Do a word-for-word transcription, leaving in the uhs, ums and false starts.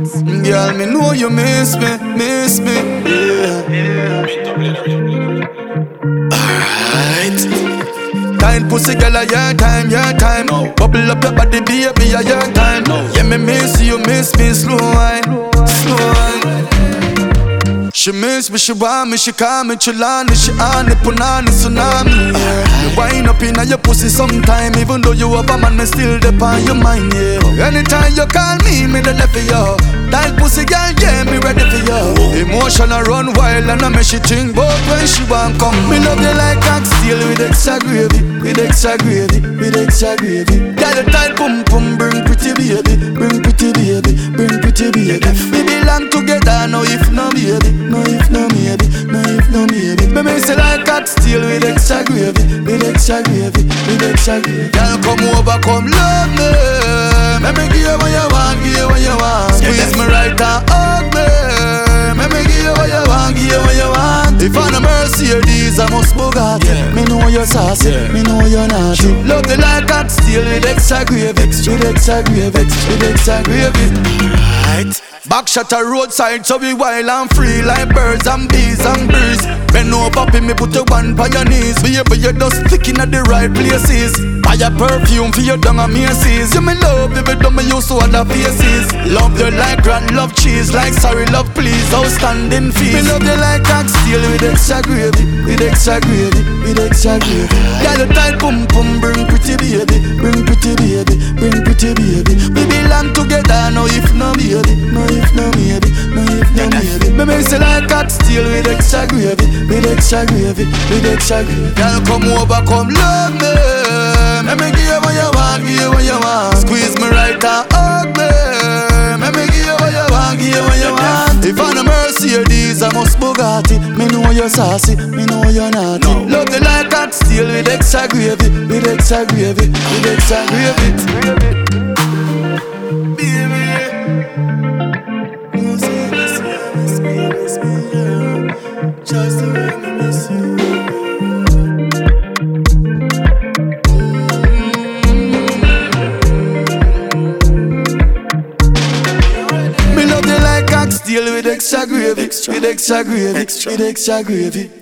Girl, me know you miss me, miss me, yeah. Alright. Time pussy girl, a your time, your time. No. Bubble up your body, baby, a your time. No. Yeah, me miss you, miss me, slow wine, slow wine. She miss me, she want me, she call me Chilani, she on the punani tsunami, yeah. You wind up in your pussy sometime, even though you have a man, me still dep on your mind, yeah. Anytime you call me, me the left for you. That pussy girl, yeah, me ready for you. Emotion a run wild and I make she think about when she want come. Me love you like oxtail with extra gravy, with extra gravy, with extra gravy. Girl, you tight pum pum, bring pretty baby, bring pretty baby, bring pretty baby. We belong together now, if no baby, no if no maybe, no if no maybe. Me me say like oxtail with extra gravy, with extra gravy, with extra gravy. Girl, come over, come love me. Let me give you what you want, give you what you want. Squeeze me right and hug me. Let me give you what you want, give you what you want. If I'm a Mercedes, I must Bugatti, yeah. Me know you're sassy, yeah. Me know you're naughty. Sure. Love you like that steel with extra gravy, with extra gravy, with extra gravy. Alright. Back shot a roadside, so we wild and free like birds and bees and breeze. Bend over, pin me, put your one by your knees. Baby, you're just sticking at the right places. Buy a perfume for your dung and Macy's. You me love, baby, don't me used to other faces. Love you like grand, love cheese, like sorry, love please, outstanding fees. Me love you like oxtail with extra gravy, with extra gravy, with extra gravy. Girl, you tight pum pum, bring pretty baby, bring pretty baby, bring pretty baby. We belong together now, if no baby, no if no maybe, no if no maybe. Me me say like oxtail with extra gravy, with extra gravy, with extra gravy. Girl, come over, come love me. Let me give you what you want, give you what you want. Squeeze me right and hug me. Let me give you what you want, give you what you want. If I'm a Mercedes, I must Bugatti. Me know you're sassy, me know you're naughty. No. Love you like that steel with extra gravy, with extra gravy, with extra gravy. Just the way I miss you. Me love you like oxtail with extra gravy, with extra gravy, with extra gravy.